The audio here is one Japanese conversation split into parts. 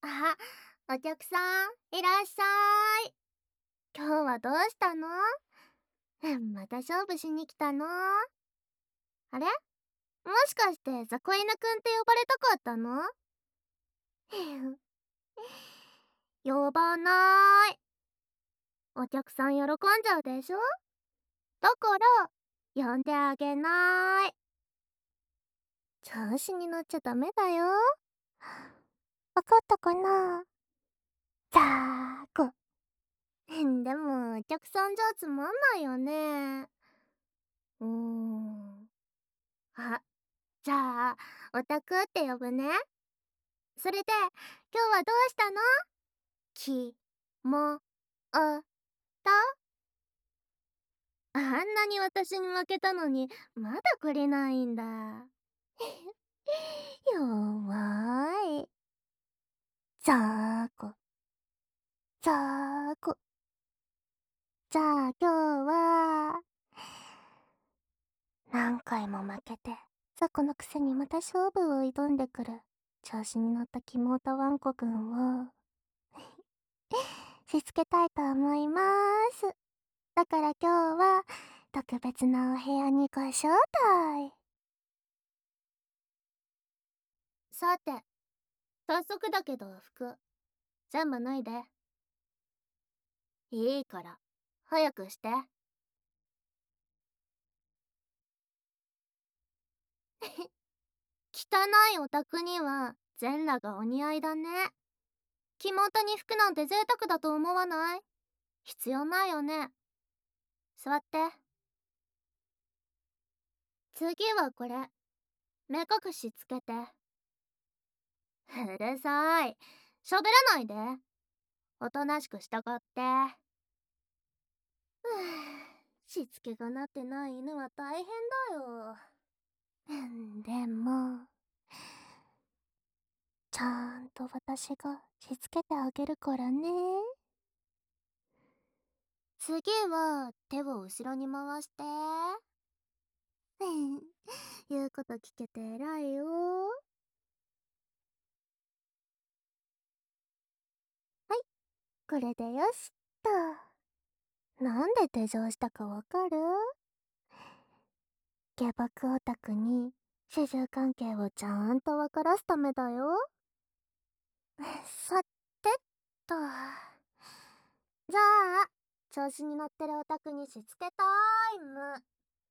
あ、お客さん、いらっしゃい。今日はどうしたの？また勝負しに来たの？あれ、もしかしてザコ犬くんって呼ばれたかったの？呼ばない。お客さん喜んじゃうでしょ？だから、呼んであげない。調子に乗っちゃダメだよ。わかったかな？ざーこ。でも、お客さんじゃつまんないよね。うーん。あ、じゃあ、オタクって呼ぶね。それで、今日はどうしたの？き、も、お、た？あんなに私に負けたのに、まだくれないんだ。弱い。ざーこ、ざーこ。じゃあ今日は、何回も負けて、雑魚のくせにまた勝負を挑んでくる、調子に乗ったキモータワンコくんを、しつけたいと思います。だから今日は、特別なお部屋にご招待。さて、早速だけど服、全部脱いで。いいから、早くして。汚いオタクには、全裸がお似合いだね。着元に服なんて贅沢だと思わない？必要ないよね。座って。次はこれ。目隠しつけて。うるさい。喋らないで。おとなしく従って。しつけがなってない犬は大変だよ。でも、ちゃんと私がしつけてあげるからね。次は手を後ろに回して。言うこと聞けて偉いよ。はい、これでよしっと。なんで手錠したかわかる？下僕オタクに主従関係をちゃんとわからすためだよ。さてと。じゃあ、調子に乗ってるオタクにしつけタイム。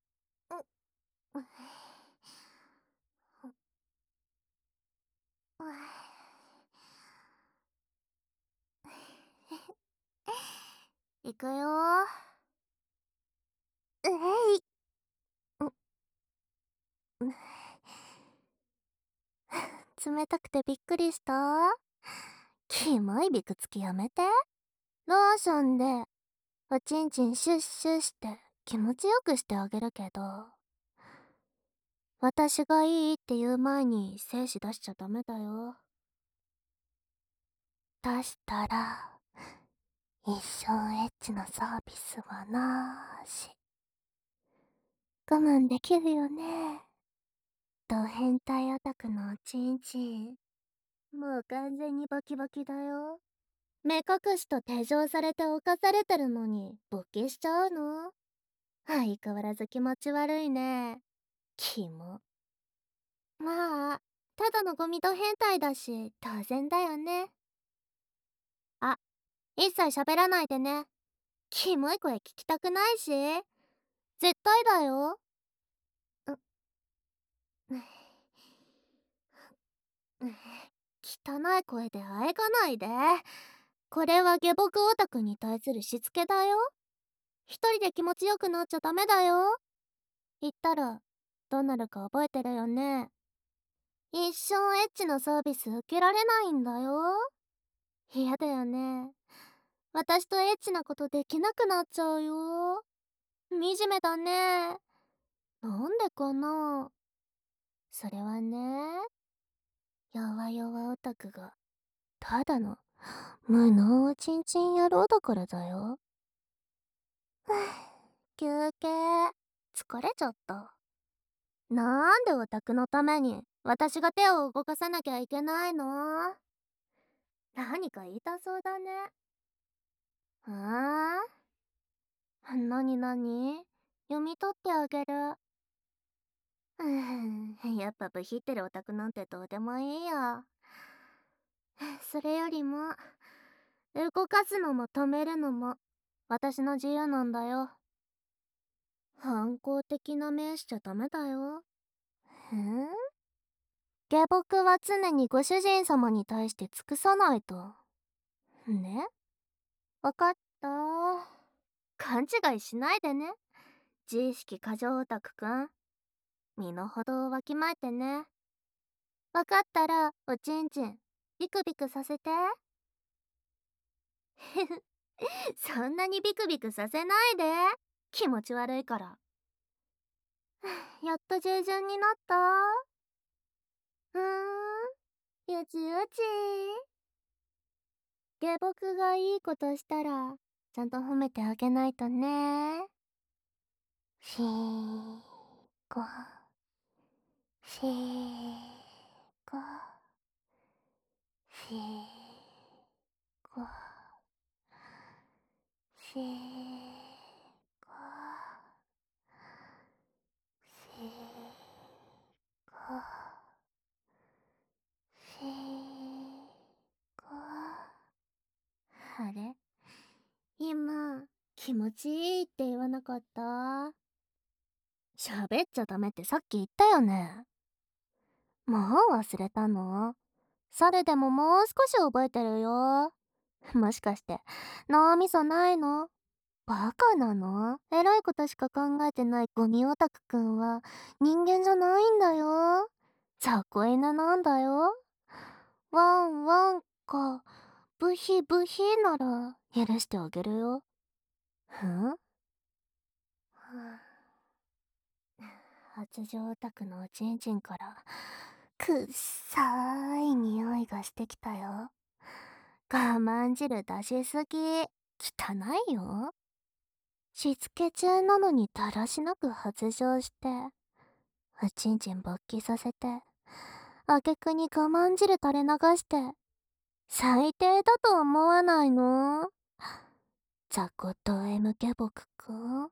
いくよ。えい。冷たくてびっくりした？キモいびくつきやめて。ローションでおちんちんシュッシュして気持ちよくしてあげるけど、私がいいって言う前に精子出しちゃダメだよ。出したら一生エッチなサービスはなーし。我慢できるよね。ド変態オタクのおちんちん、もう完全にバキバキだよ。目隠しと手錠されて犯されてるのに勃起しちゃうの？相変わらず気持ち悪いね。キモ。まあ、ただのゴミと変態だし当然だよね。あ、一切喋らないでね。キモい声聞きたくないし。絶対だよ。汚い声であえがないで。これは下僕オタクに対するしつけだよ。一人で気持ちよくなっちゃダメだよ。言ったら、どうなるか覚えてるよね。一生エッチなサービス受けられないんだよ。嫌だよね。私とエッチなことできなくなっちゃうよ。惨めだね。なんでかな。それはね、弱々オタクが、ただの、無能おちんちん野郎だからだよ。休憩。疲れちゃった。なんでオタクのために私が手を動かさなきゃいけないの？ 何か言いたそうだね。ああ、なになに、読み取ってあげる。やっぱブヒってるオタクなんてどうでもいいや。それよりも、動かすのも止めるのも、私の自由なんだよ。反抗的な目しちゃダメだよ。下僕は常にご主人様に対して尽くさないと。ね、わかった。勘違いしないでね。自意識過剰オタクくん。身の程をわきまえてね。わかったら、おちんちん、ビクビクさせて。そんなにビクビクさせないで。気持ち悪いから。やっと従順になった。よちよち。下僕がいいことしたら、ちゃんと褒めてあげないとね。しーこ、しーこ、しーこ、しーこ、しーこ、しーこ。あれ、今、気持ちいいって言わなかった？喋っちゃダメってさっき言ったよね。もう忘れたの？それでももう少し覚えてるよ。もしかして、脳みそないの？バカなの？エロいことしか考えてないゴミオタクくんは人間じゃないんだよ。雑魚犬なんだよ。ワンワンか、ブヒブヒなら許してあげるよ。発情オタクのおちんちんからくっさーい匂いがしてきたよ。我慢汁出しすぎ。汚いよ。しつけ中なのにだらしなく発情して、おちんちん勃起させて、挙句に我慢汁垂れ流して、最低だと思わないの？雑魚と M ケボクくん。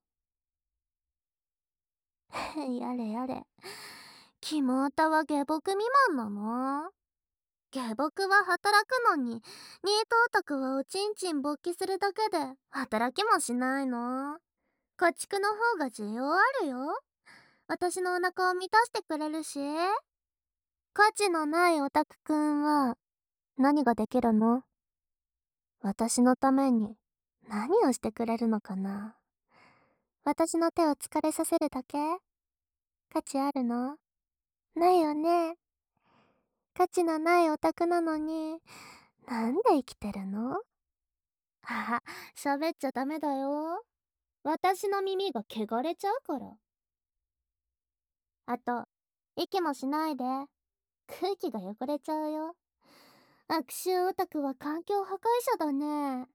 やれやれ。キモータは下僕未満なの？下僕は働くのに、ニートオタクはおちんちん勃起するだけで働きもしないの？家畜の方が需要あるよ。私のお腹を満たしてくれるし。価値のないオタクくんは何ができるの？私のために何をしてくれるのかな？私の手を疲れさせるだけ？価値あるの？ないよね。価値のないオタクなのに、なんで生きてるの？あ、喋っちゃダメだよ。私の耳が汚れちゃうから。あと、息もしないで。空気が汚れちゃうよ。悪臭オタクは環境破壊者だね。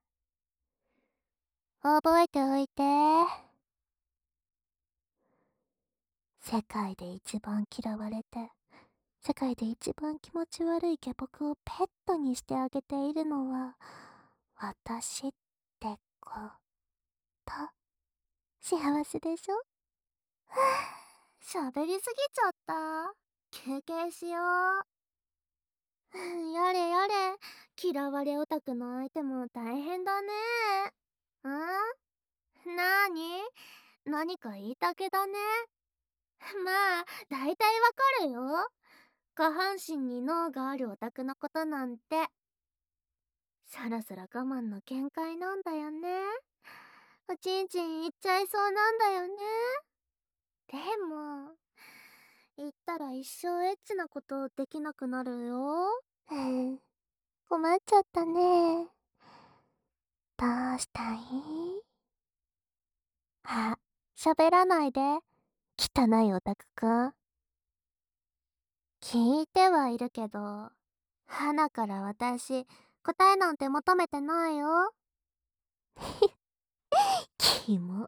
覚えておいて。世界で一番嫌われて、世界で一番気持ち悪い下僕をペットにしてあげているのは、私ってこと。幸せでしょ？喋りすぎちゃった。休憩しよう。やれやれ。嫌われオタクの相手も大変だね。なーに？何か言いたげだね。まあ、大体わかるよ。下半身に脳があるオタクのことなんて。そろそろ我慢の限界なんだよね。おちんちんいっちゃいそうなんだよね。でも、言ったら一生エッチなことできなくなるよ。困っちゃったね。どうしたい？あ、喋らないで。汚いオタクくん。聞いてはいるけど、花から私、答えなんて求めてないよ。キモ。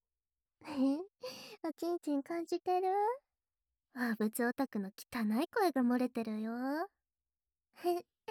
おちんちん感じてる？あぶつオタクの汚い声が漏れてるよ。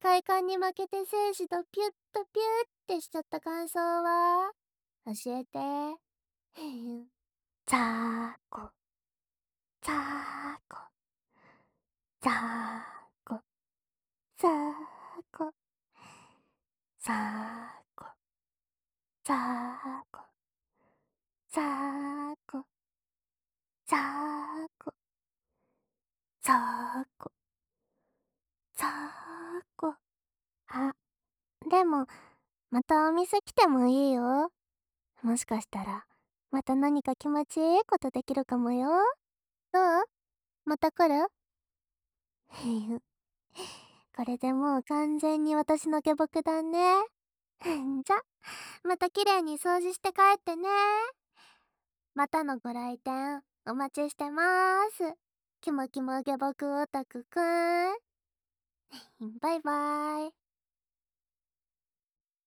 快感に負けて精子とピュッとピュッってしちゃった感想は教えて。ざーこ、ざーこ、ざーこ、ざーこ、ざーこ、ざーこ、ざーこ、ざーこ、ざーこ、ざーこ。あ、でも、またお店来てもいいよ。もしかしたら、また何か気持ちいいことできるかもよ。どう？また来る？へゆ。これでもう完全に私の下僕だね。じゃ、また綺麗に掃除して帰ってね。またのご来店、お待ちしてまーす。キモキモ下僕オタクくん。バイバーイ。